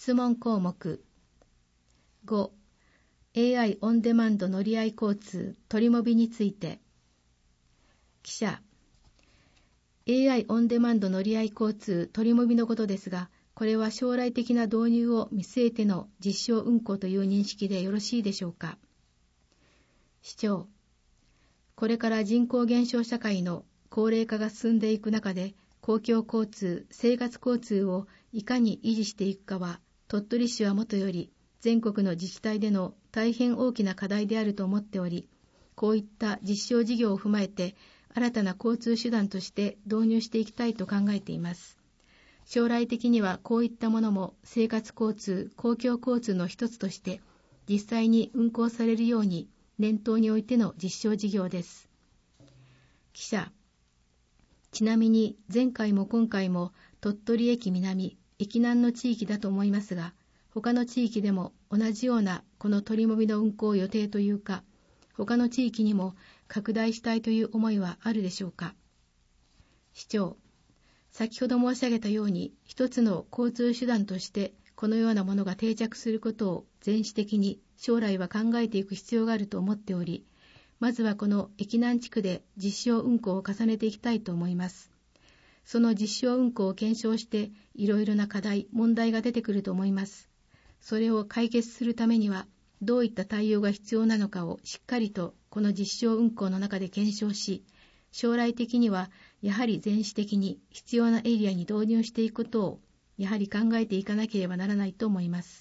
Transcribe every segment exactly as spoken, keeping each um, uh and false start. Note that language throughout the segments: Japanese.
質問項目ご、エーアイ オンデマンド乗り合い交通トリモビについて。記者、エーアイ オンデマンド乗り合い交通トリモビのことですが、これは将来的な導入を見据えての実証運行という認識でよろしいでしょうか。市長、これから人口減少社会の高齢化が進んでいく中で、公共交通、生活交通をいかに維持していくかは、鳥取市はもとより全国の自治体での大変大きな課題であると思っており、こういった実証事業を踏まえて新たな交通手段として導入していきたいと考えています。将来的にはこういったものも生活交通、公共交通の一つとして実際に運行されるように念頭においての実証事業です。記者、ちなみに前回も今回も鳥取駅南、駅南の地域だと思いますが、他の地域でも同じようなこのトリモビの運行予定というか、他の地域にも拡大したいという思いはあるでしょうか。市長、先ほど申し上げたように一つの交通手段としてこのようなものが定着することを全市的に将来は考えていく必要があると思っており、まずはこの駅南地区で実証運行を重ねていきたいと思います。その実証運行を検証していろいろな課題、問題が出てくると思います。それを解決するためにはどういった対応が必要なのかをしっかりとこの実証運行の中で検証し、将来的にはやはり全市的に必要なエリアに導入していくことをやはり考えていかなければならないと思います。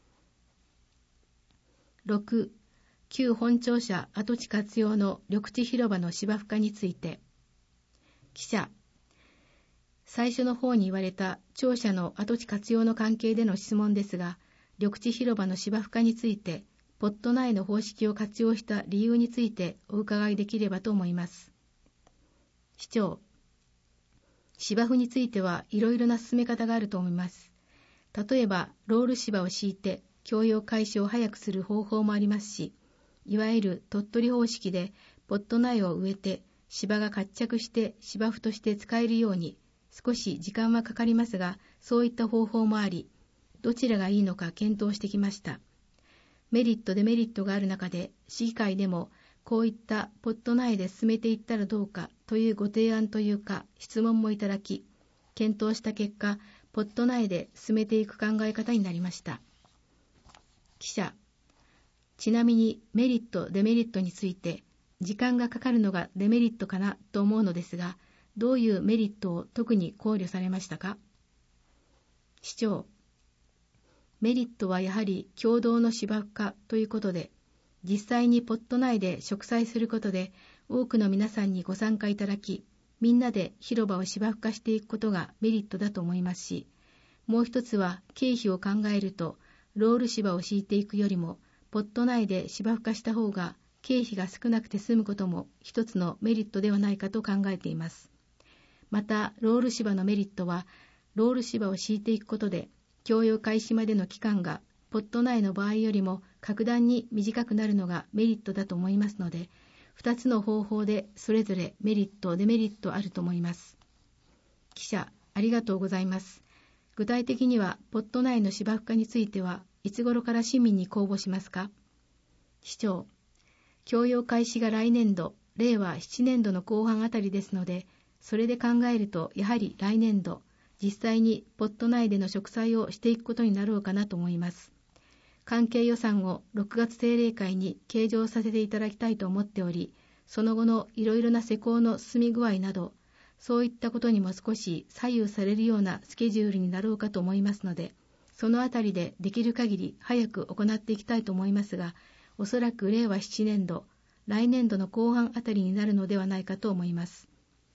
ろく、旧本庁舎跡地活用の緑地広場の芝生化について。記者、最初の方に言われた庁舎の跡地活用の関係での質問ですが、緑地広場の芝生化について、ポット内の方式を活用した理由についてお伺いできればと思います。市長、芝生についてはいろいろな進め方があると思います。例えば、ロール芝を敷いて供用開始を早くする方法もありますし、いわゆる鳥取方式でポット苗を植えて芝が活着して芝生として使えるように少し時間はかかりますが、そういった方法もあり、どちらがいいのか検討してきました。メリットデメリットがある中で市議会でもこういったポット苗で進めていったらどうかというご提案というか質問もいただき、検討した結果、ポット苗で進めていく考え方になりました。記者、ちなみにメリット、デメリットについて、時間がかかるのがデメリットかなと思うのですが、どういうメリットを特に考慮されましたか。市長、メリットはやはり共同の芝生化ということで、実際にポット内で植栽することで、多くの皆さんにご参加いただき、みんなで広場を芝生化していくことがメリットだと思いますし、もう一つは経費を考えると、ロール芝を敷いていくよりも、ポット内で芝生化した方が経費が少なくて済むことも一つのメリットではないかと考えています。また、ロール芝のメリットは、ロール芝を敷いていくことで、供用開始までの期間がポット内の場合よりも格段に短くなるのがメリットだと思いますので、二つの方法でそれぞれメリット、デメリットあると思います。記者、ありがとうございます。具体的には、ポット内の芝生化については、いつ頃から市民に公募しますか。市長、供用開始が来年度、れいわななねんどの後半あたりですので、それで考えると、やはり来年度、実際にポット内での植栽をしていくことになろうかなと思います。関係予算をろくがつ定例会に計上させていただきたいと思っており、その後のいろいろな施工の進み具合など、そういったことにも少し左右されるようなスケジュールになろうかと思いますので、そのあたりでできる限り早く行っていきたいと思いますが、おそらくれいわななねんど、来年度の後半あたりになるのではないかと思います。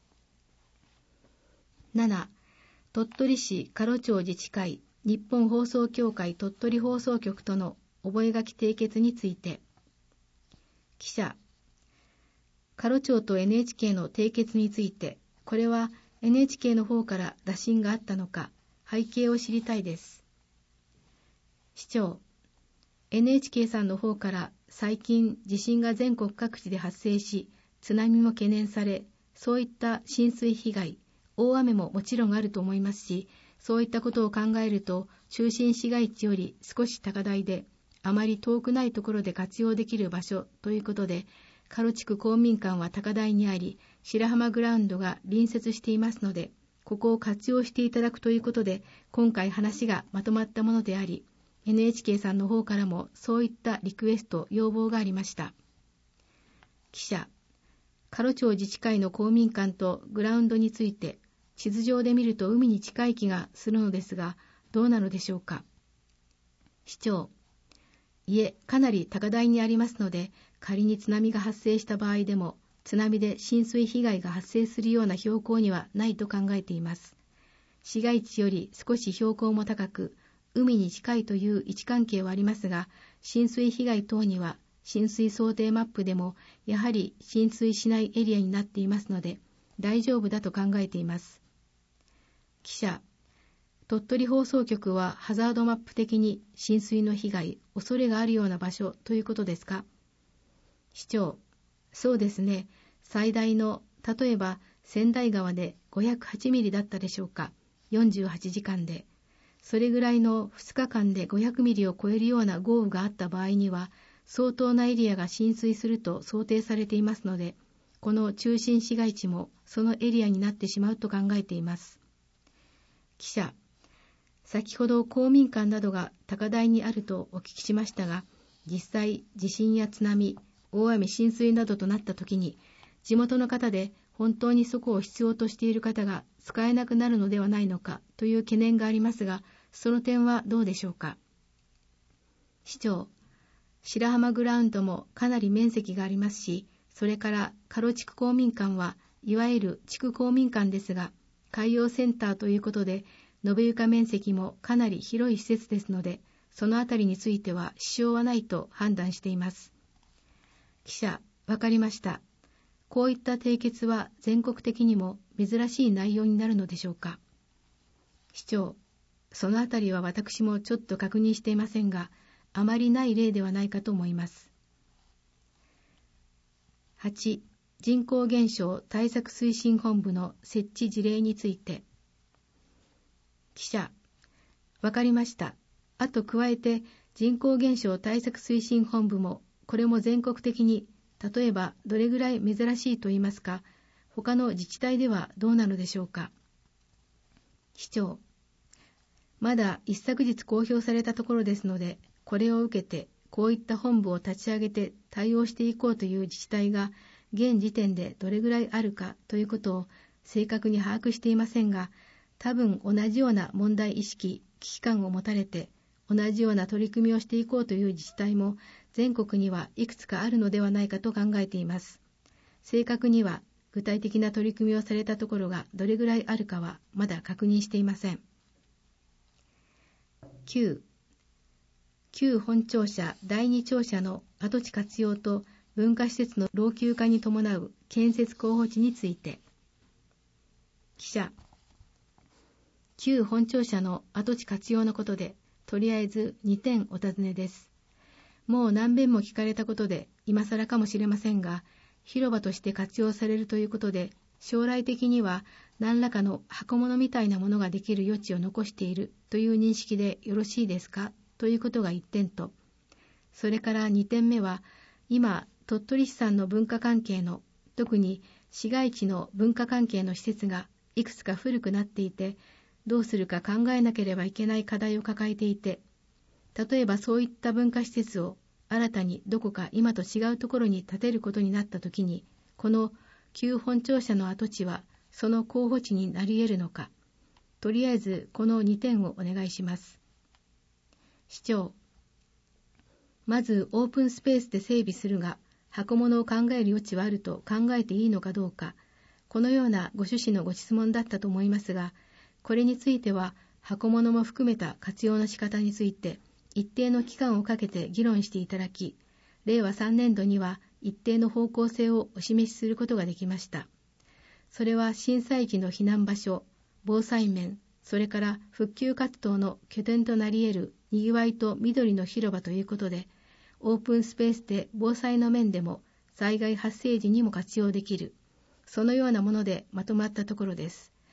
なな、鳥取市加路町自治会、日本放送協会鳥取放送局との覚書締結について。記者、加路町と エヌエイチケー の締結について、これは エヌエイチケー の方から打診があったのか、背景を知りたいです。市長、エヌエイチケー さんの方から最近地震が全国各地で発生し、津波も懸念され、そういった浸水被害、大雨ももちろんあると思いますし、 そういったことを考えると、中心市街地より少し高台で、あまり遠くないところで活用できる場所ということで、カロ地区公民館は高台にあり、白浜グラウンドが隣接していますので、ここを活用していただくということで、今回話がまとまったものであり、エヌエイチケー さんの方からもそういったリクエスト、要望がありました。記者、カロ町自治会の公民館とグラウンドについて、地図上で見ると海に近い気がするのですが、どうなのでしょうか。市長、いえ、かなり高台にありますので、仮に津波が発生した場合でも、津波で浸水被害が発生するような標高にはないと考えています。市街地より少し標高も高く、海に近いという位置関係はありますが、浸水被害等には浸水想定マップでもやはり浸水しないエリアになっていますので、大丈夫だと考えています。記者、鳥取放送局はハザードマップ的に浸水の被害、恐れがあるような場所ということですか。市長、そうですね。最大の、例えば千代川でごひゃくはちミリだったでしょうか。よんじゅうはちじかんで。それぐらいのふつかかんでごひゃくミリを超えるような豪雨があった場合には、相当なエリアが浸水すると想定されていますので、この中心市街地もそのエリアになってしまうと考えています。記者、先ほど公民館などが高台にあるとお聞きしましたが、実際地震や津波、大雨浸水などとなったときに、地元の方で本当にそこを必要としている方が使えなくなるのではないのかという懸念がありますが、その点はどうでしょうか。市長、白浜グラウンドもかなり面積がありますし、それからカロ地区公民館はいわゆる地区公民館ですが、海洋センターということで、延べ床面積もかなり広い施設ですので、そのあたりについては支障はないと判断しています。記者、わかりました。こういった締結は全国的にも珍しい内容になるのでしょうか。市長、そのあたりは私もちょっと確認していませんが、あまりない例ではないかと思います。はち、人口減少対策推進本部の設置事例について。記者、わかりました。あと加えて人口減少対策推進本部も、これも全国的に、例えばどれぐらい珍しいと言いますか、他の自治体ではどうなのでしょうか。市長、まだ一昨日公表されたところですので、これを受けてこういった本部を立ち上げて対応していこうという自治体が現時点でどれぐらいあるかということを正確に把握していませんが、多分同じような問題意識、危機感を持たれて同じような取り組みをしていこうという自治体も全国にはいくつかあるのではないかと考えています。正確には具体的な取り組みをされたところがどれぐらいあるかはまだ確認していません。きゅう、旧本庁舎だいに庁舎の跡地活用と文化施設の老朽化に伴う建設候補地について。記者、旧本庁舎の跡地活用のことで、とりあえずにてんお尋ねです。もう何遍も聞かれたことで、今更かもしれませんが、広場として活用されるということで、将来的には何らかの箱物みたいなものができる余地を残しているという認識でよろしいですかということがいってんと、それからにてんめは、今、鳥取市産の文化関係の、特に市街地の文化関係の施設がいくつか古くなっていて、どうするか考えなければいけない課題を抱えていて、例えばそういった文化施設を新たにどこか今と違うところに建てることになったときに、この旧本庁舎の跡地はその候補地になり得るのか、とりあえずこのにてんをお願いします。市長、まずオープンスペースで整備するが、箱物を考える余地はあると考えていいのかどうか、このようなご趣旨のご質問だったと思いますが、これについては箱物も含めた活用の仕方について一定の期間をかけて議論していただき、れいわさんねんどには一定の方向性をお示しすることができました。それは震災時の避難場所、防災面、それから復旧活動の拠点となり得るにぎわいと緑の広場ということで、オープンスペースで防災の面でも災害発生時にも活用できる、そのようなものでまとまったところです。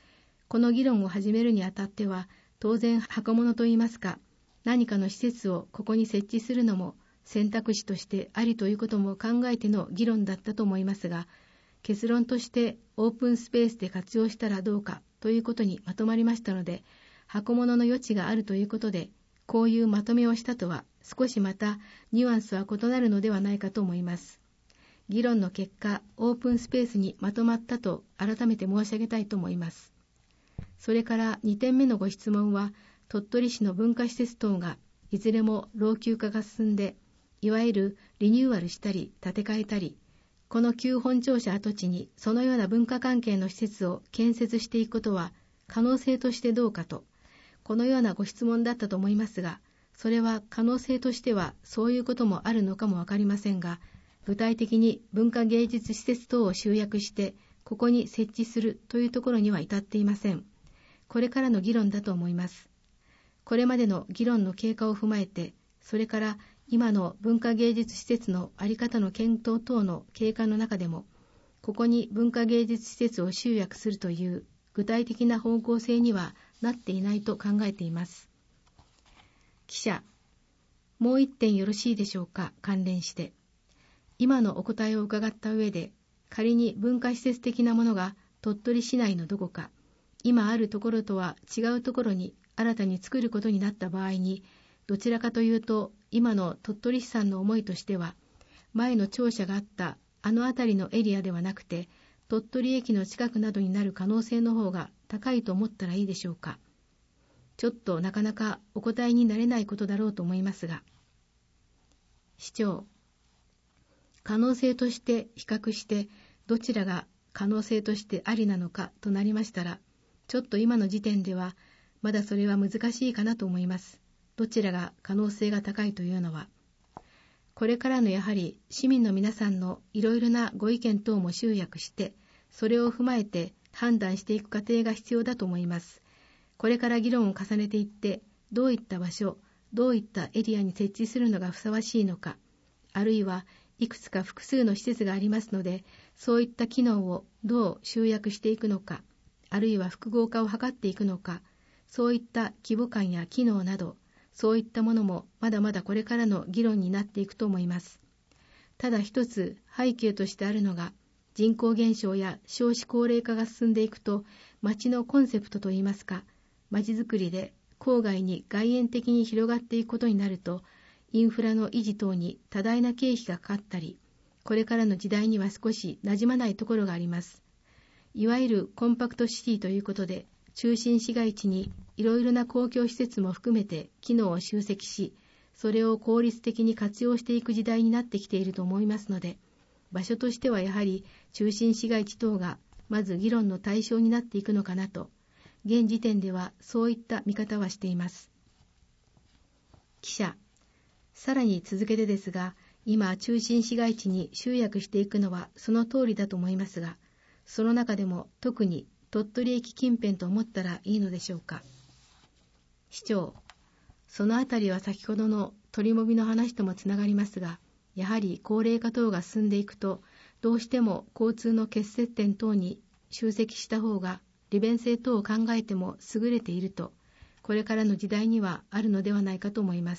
この議論を始めるにあたっては、当然箱物といいますか、何かの施設をここに設置するのも選択肢としてありということも考えての議論だったと思いますが、結論としてオープンスペースで活用したらどうかということにまとまりましたので、箱物の余地があるということで、こういうまとめをしたとは少しまたニュアンスは異なるのではないかと思います。議論の結果、オープンスペースにまとまったと改めて申し上げたいと思います。それからにてんめのご質問は、鳥取市の文化施設等がいずれも老朽化が進んで、いわゆるリニューアルしたり建て替えたり、この旧本庁舎跡地にそのような文化関係の施設を建設していくことは可能性としてどうかと、このようなご質問だったと思いますが、それは可能性としてはそういうこともあるのかもわかりませんが、具体的に文化芸術施設等を集約してここに設置するというところには至っていません。これからの議論だと思います。これまでの議論の経過を踏まえて、それから今の文化芸術施設の在り方の検討等の経過の中でも、ここに文化芸術施設を集約するという具体的な方向性にはなっていないと考えています。記者、もう一点よろしいでしょうか。関連して。今のお答えを伺った上で、仮に文化施設的なものが鳥取市内のどこか、今あるところとは違うところに新たに作ることになった場合に、どちらかというと、今の鳥取市さんの思いとしては、前の庁舎があったあの辺りのエリアではなくて、鳥取駅の近くなどになる可能性の方が高いと思ったらいいでしょうか。ちょっとなかなかお答えになれないことだろうと思いますが。市長、可能性として比較して、どちらが可能性としてありなのかとなりましたら、ちょっと今の時点では、まだそれは難しいかなと思います。どちらが可能性が高いというのは。これからのやはり市民の皆さんのいろいろなご意見等も集約して、それを踏まえて判断していく過程が必要だと思います。これから議論を重ねていって、どういった場所、どういったエリアに設置するのがふさわしいのか、あるいはいくつか複数の施設がありますので、そういった機能をどう集約していくのか、あるいは複合化を図っていくのか、そういった規模感や機能など、そういったものもまだまだこれからの議論になっていくと思います。ただ一つ背景としてあるのが、人口減少や少子高齢化が進んでいくと、町のコンセプトといいますか、町づくりで郊外に外縁的に広がっていくことになると、インフラの維持等に多大な経費がかかったり、これからの時代には少し馴染まないところがあります。いわゆるコンパクトシティということで、中心市街地にいろいろな公共施設も含めて機能を集積し、それを効率的に活用していく時代になってきていると思いますので、場所としてはやはり中心市街地等がまず議論の対象になっていくのかなと、現時点ではそういった見方はしています。記者、さらに続けてですが、今中心市街地に集約していくのはその通りだと思いますが、その中でも特に鳥取駅近辺と思ったらいいのでしょうか。市長、そのあたりは先ほどの鳥もびの話ともつながりますが、やはり高齢化等が進んでいくと、どうしても交通の結節点等に集積した方が利便性等を考えても優れていると、これからの時代にはあるのではないかと思います。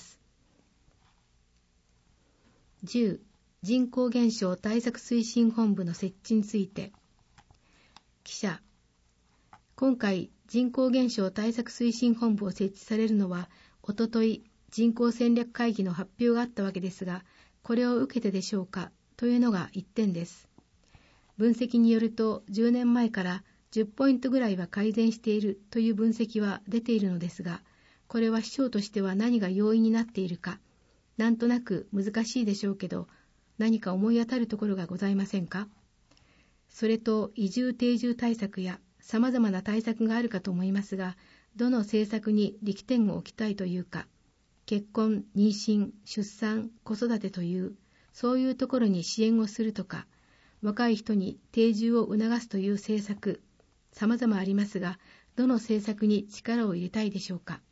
じゅう、人口減少対策推進本部の設置について。記者、今回人口減少対策推進本部を設置されるのは、おととい人口戦略会議の発表があったわけですが、これを受けてでしょうかというのが一点です。分析によるとじゅうねんまえからじゅっポイントぐらいは改善しているという分析は出ているのですが、これは市長としては何が要因になっているか、なんとなく難しいでしょうけど、何か思い当たるところがございませんか。それと移住定住対策やさまざまな対策があるかと思いますが、どの政策に力点を置きたいというか、結婚、妊娠、出産、子育てという、そういうところに支援をするとか、若い人に定住を促すという政策、さまざまありますが、どの政策に力を入れたいでしょうか。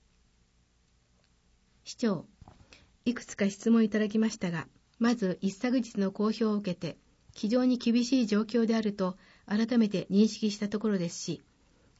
市長、いくつか質問いただきましたが、まず一昨日の公表を受けて、非常に厳しい状況であると改めて認識したところですし、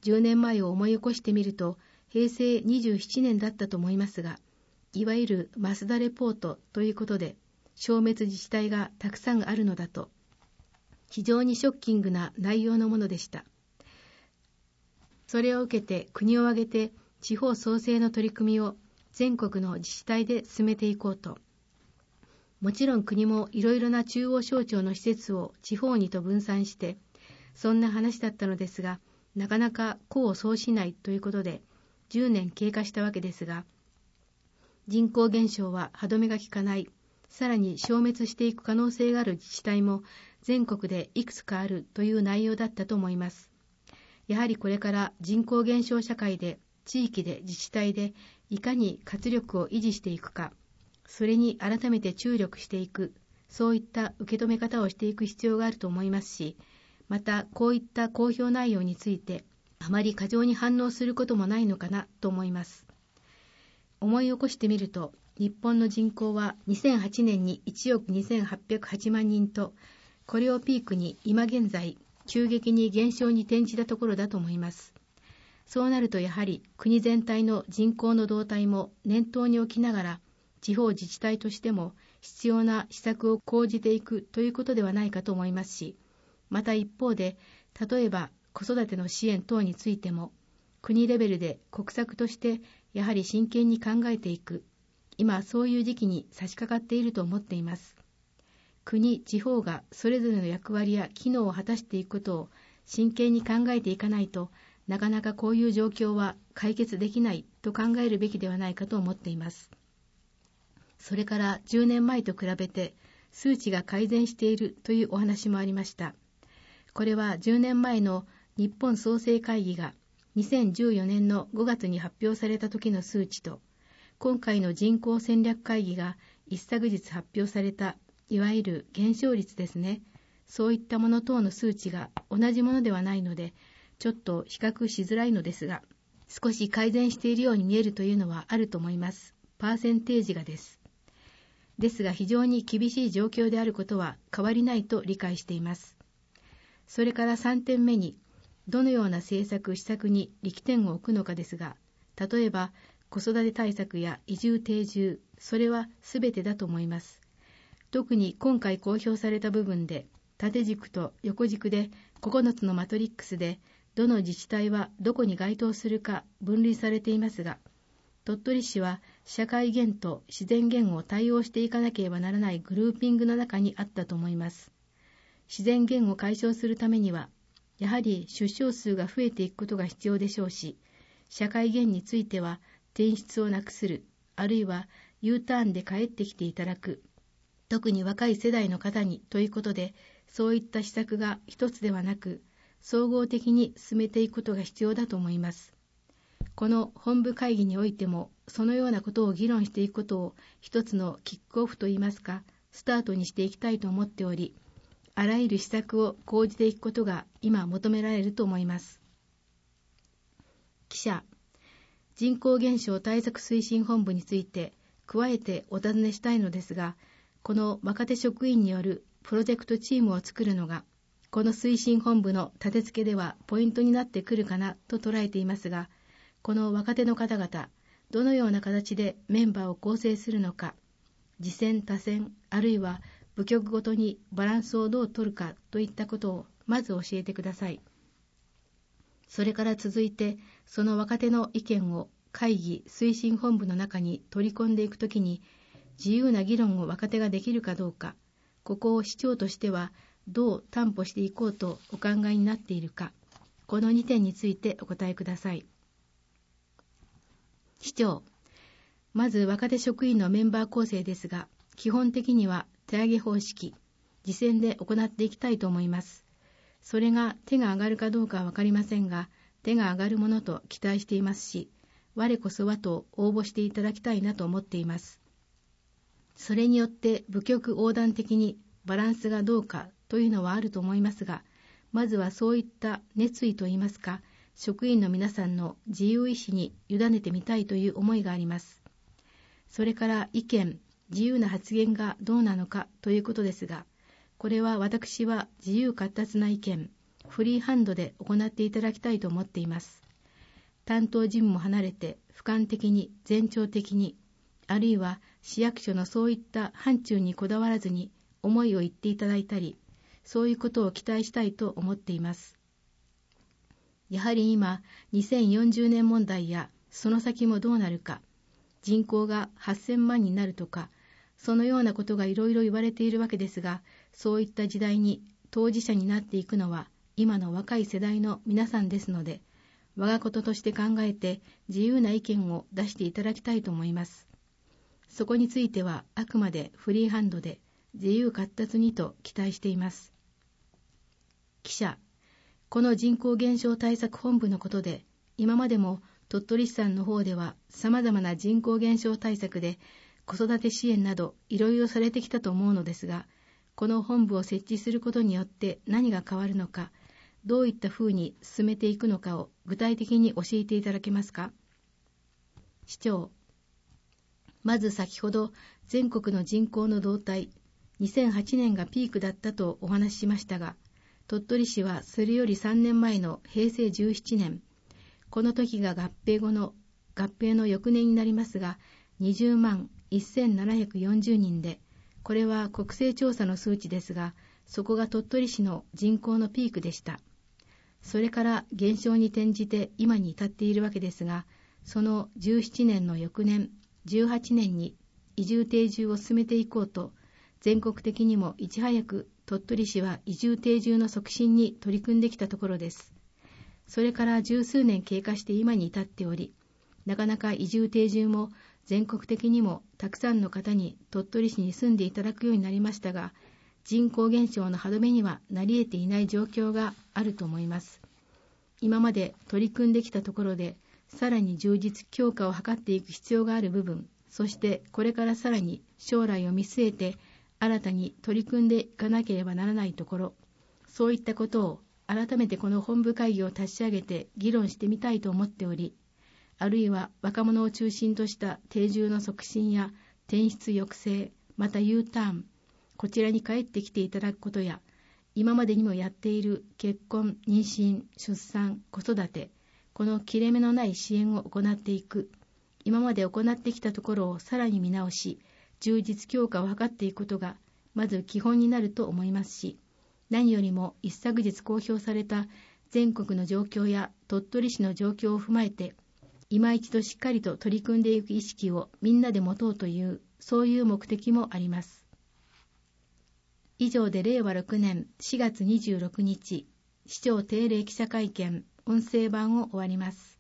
じゅうねんまえを思い起こしてみると、へいせいにじゅうななねんだったと思いますが、いわゆるマスダレポートということで、消滅自治体がたくさんあるのだと、非常にショッキングな内容のものでした。それを受けて国を挙げて地方創生の取り組みを全国の自治体で進めていこうと。もちろん国もいろいろな中央省庁の施設を地方にと分散して、そんな話だったのですが、なかなか功を奏しないということで、じゅうねん経過したわけですが、人口減少は歯止めが効かない、さらに消滅していく可能性がある自治体も全国でいくつかあるという内容だったと思います。やはりこれから人口減少社会で、地域で自治体でいかに活力を維持していくか、それに改めて注力していく、そういった受け止め方をしていく必要があると思いますし、またこういった公表内容についてあまり過剰に反応することもないのかなと思います。思い起こしてみると、日本の人口はにせんはちねんにいちおくにせんはっぴゃくはちまんにんと、これをピークに今現在急激に減少に転じたところだと思います。そうなるとやはり国全体の人口の動態も念頭に置きながら、地方自治体としても必要な施策を講じていくということではないかと思いますし、また一方で、例えば子育ての支援等についても、国レベルで国策としてやはり真剣に考えていく、今そういう時期に差し掛かっていると思っています。国、地方がそれぞれの役割や機能を果たしていくことを真剣に考えていかないと、なかなかこういう状況は解決できないと考えるべきではないかと思っています。それからじゅうねんまえと比べて数値が改善しているというお話もありました。これはじゅうねんまえの日本創生会議がにせんじゅうよねんのごがつに発表された時の数値と、今回の人口戦略会議が一昨日発表されたいわゆる減少率ですね。そういったもの等の数値が同じものではないので、ちょっと比較しづらいのですが、少し改善しているように見えるというのはあると思います。パーセンテージがです。ですが非常に厳しい状況であることは変わりないと理解しています。それからさんてんめに、どのような政策施策に力点を置くのかですが、例えば子育て対策や移住定住、それはすべてだと思います。特に今回公表された部分で、縦軸と横軸でここのつのマトリックスで、どの自治体はどこに該当するか分類されていますが、鳥取市は社会減と自然減を対応していかなければならないグルーピングの中にあったと思います。自然減を解消するためには、やはり出生数が増えていくことが必要でしょうし、社会減については転出をなくする、あるいは U ターンで帰ってきていただく、特に若い世代の方にということで、そういった施策が一つではなく、総合的に進めていくことが必要だと思います。この本部会議においても、そのようなことを議論していくことを一つのキックオフといいますか、スタートにしていきたいと思っており、あらゆる施策を講じていくことが今求められると思います。記者、人口減少対策推進本部について加えてお尋ねしたいのですが、この若手職員によるプロジェクトチームを作るのが、この推進本部の立て付けではポイントになってくるかなと捉えていますが、この若手の方々、どのような形でメンバーを構成するのか、次戦他戦、あるいは部局ごとにバランスをどう取るかといったことをまず教えてください。それから続いて、その若手の意見を会議推進本部の中に取り込んでいくときに、自由な議論を若手ができるかどうか、ここを市長としてはどう担保していこうとお考えになっているか、このにてんについてお答えください。市長、まず若手職員のメンバー構成ですが、基本的には手上げ方式、次戦で行っていきたいと思います。それが手が上がるかどうかはわかりませんが、手が上がるものと期待していますし、我こそはと応募していただきたいなと思っています。それによって部局横断的にバランスがどうかというのはあると思いますが、まずはそういった熱意といいますか、職員の皆さんの自由意志に委ねてみたいという思いがあります。それから意見、自由な発言がどうなのかということですが、これは私は自由闊達な意見、 フリーハンドで行っていただきたいと思っています。担当事務も離れて俯瞰的に全庁的に、あるいは市役所のそういった範疇にこだわらずに思いを言っていただいたり、そういうことを期待したいと思っています。やはり今、にせんよんじゅうねん問題やその先もどうなるか、人口がはっせんまんになるとか、そのようなことがいろいろ言われているわけですが、そういった時代に当事者になっていくのは今の若い世代の皆さんですので、我がこととして考えて自由な意見を出していただきたいと思います。そこについてはあくまでフリーハンドで自由闊達にと期待しています。記者、この人口減少対策本部のことで、今までも鳥取市さんの方では様々な人口減少対策で子育て支援などいろいろされてきたと思うのですが、この本部を設置することによって何が変わるのか、どういったふうに進めていくのかを具体的に教えていただけますか。市長、まず先ほど全国の人口の動態、にせんはちねんがピークだったとお話ししましたが、鳥取市はそれよりさんねんまえのへいせいじゅうななねん、この時が合併後の合併の翌年になりますが、にじゅうまんせんななひゃくよんじゅうにんで、これは国勢調査の数値ですが、そこが鳥取市の人口のピークでした。それから減少に転じて今に至っているわけですが、そのじゅうななねんの翌年、じゅうはちねんに移住定住を進めていこうと、全国的にもいち早く鳥取市は移住定住の促進に取り組んできたところです。それから十数年経過して今に至っており、なかなか移住定住も全国的にもたくさんの方に鳥取市に住んでいただくようになりましたが、人口減少の歯止めにはなり得ていない状況があると思います。今まで取り組んできたところで、さらに充実強化を図っていく必要がある部分、そしてこれからさらに将来を見据えて新たに取り組んでいかなければならないところ、そういったことを改めてこの本部会議を立ち上げて議論してみたいと思っており、あるいは若者を中心とした定住の促進や転出抑制、また U ターン、こちらに帰ってきていただくことや、今までにもやっている結婚、妊娠、出産、子育て、この切れ目のない支援を行っていく、今まで行ってきたところをさらに見直し、充実強化を図っていくことがまず基本になると思いますし、何よりも一昨日公表された全国の状況や鳥取市の状況を踏まえて、今一度しっかりと取り組んでいく意識をみんなで持とうという、そういう目的もあります。以上でれいわろくねんしがつにじゅうろくにち、市長定例記者会見音声版を終わります。